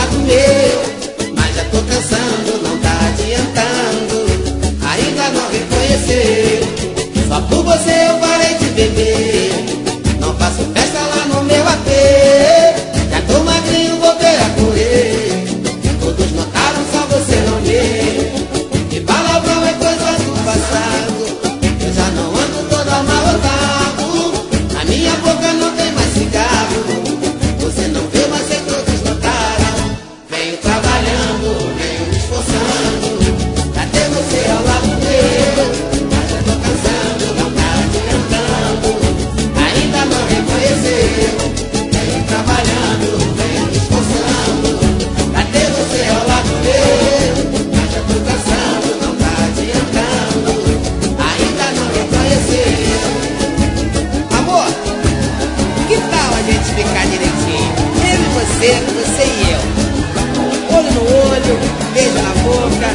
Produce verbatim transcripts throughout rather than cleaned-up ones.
lado meu, mas já tô cansando, não tá adiantando, ainda não reconheceu. Só por você eu parei de beber, não faço festa lá no meu A P. Já tô magrinho, voltei a correr, todos notaram, só você não vê. E palavrão é coisa do passado, eu já não ando todo amarrotado, a minha boca não tem mais cigarro, você não vê, mas é todos notaram. Venho trabalhando, venho me esforçando, pra ter você ao lado meu, mas já tô cansando, não tá adiantando, ainda não reconheceu. Venho trabalhando, venho me esforçando, pra ter você ao lado meu, mas já tô cansando, não tá adiantando, ainda não reconheceu. Amor, que tal a gente ficar direitinho? Eu e você, você e eu, olho no olho, beijo na boca.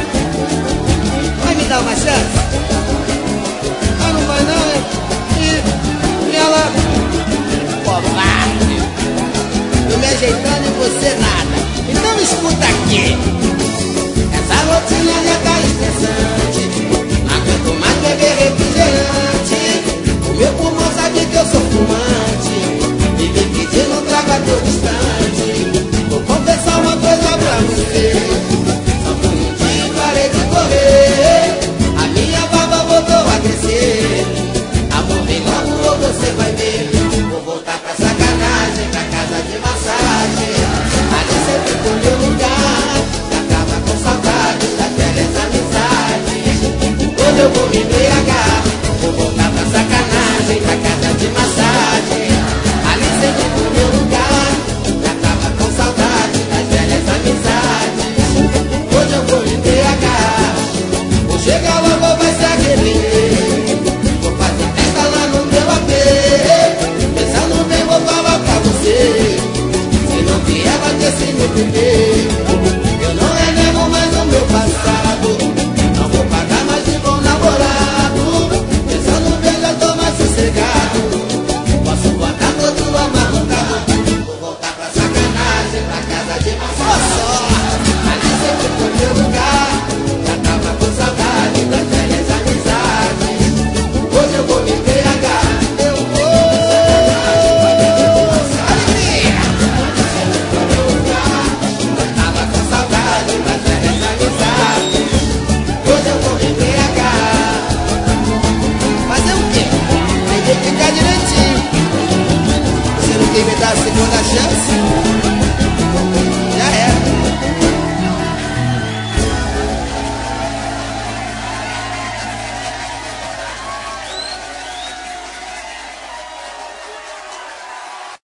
Vai me dar uma chance? Ah, não vai não, hein? E, e ela... Covarde! Eu me ajeitando e você nada. Então escuta aqui. Essa rotina já tá estressante, não aguento mais beber refrigerante. O meu pulmão sabe que eu sou fumante, e me pedindo traga teu distante. Vou confessar uma coisa pra você, só por um dia e parei de correr, a minha barba voltou a crescer. Amor, vem logo ou você vai ver, vou voltar pra sacanagem, pra casa de massagem. Ali sempre pro meu lugar, já tava com saudade das velhas amizades. Quando eu vou me embriagar, vou voltar pra sacanagem, pra casa de massagem. Ali sempre pro meu lugar, já tava com saudade das velhas amizades. Hoje eu vou me embriagar, vou chegar logo, vai se arrepender. Vou fazer festa lá no meu A P, pensando bem vou falar pra você, se não vier vai ter se me beber.